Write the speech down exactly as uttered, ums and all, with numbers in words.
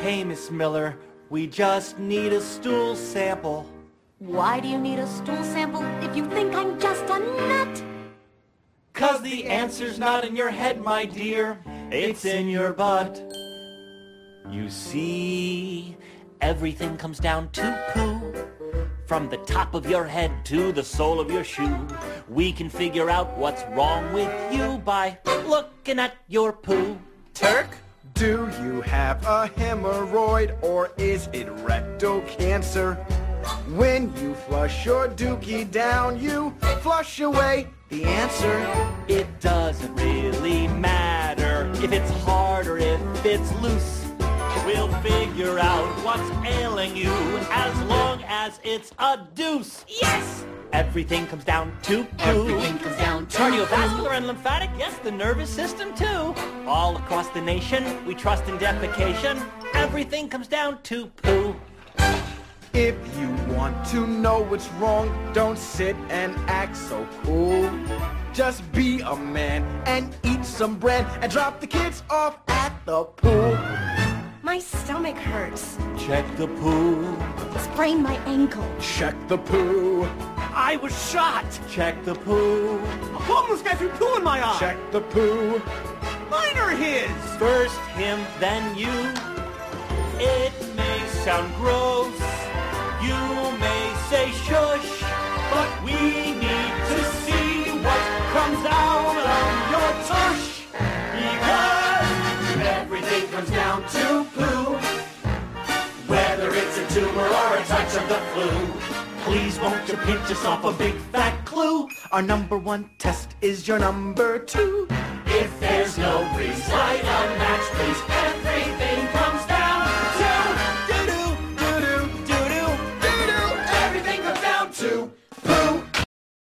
Hey, Miss Miller, we just need a stool sample. Why do you need a stool sample if you think I'm just a nut? 'Cause the answer's not in your head, my dear. It's in your butt. You see, everything comes down to poo. From the top of your head to the sole of your shoe. We can figure out what's wrong with you by looking at your poo. Turk, do you have a hemorrhoid or is it rectal cancer? When you flush your dookie down, you flush away the answer. It doesn't really matter if it's hard or if it's loose. We'll figure out what's ailing you as long as it's a deuce. Yes! Everything comes down to poo. Everything comes down to Cardiovascular and lymphatic, yes, the nervous system too. All across the nation, we trust in defecation. Everything comes down to poo. If you want to know what's wrong, don't sit and act so cool. Just be a man and eat some bread and drop the kids off at the pool. My stomach hurts. Check the poo. Sprained my ankle. Check the poo. I was shot. Check the poo. A homeless guy threw poo in my eye. Check the poo. Mine are his. First him, then you. It may sound gross. You may say shush. But we need to see what comes out of your tush. Because everything comes down to poo. Whether it's a tumor or a touch of the flu. Please won't you pinch us off a big fat clue? Our number one test is your number two. If there's no breeze, light a match, please.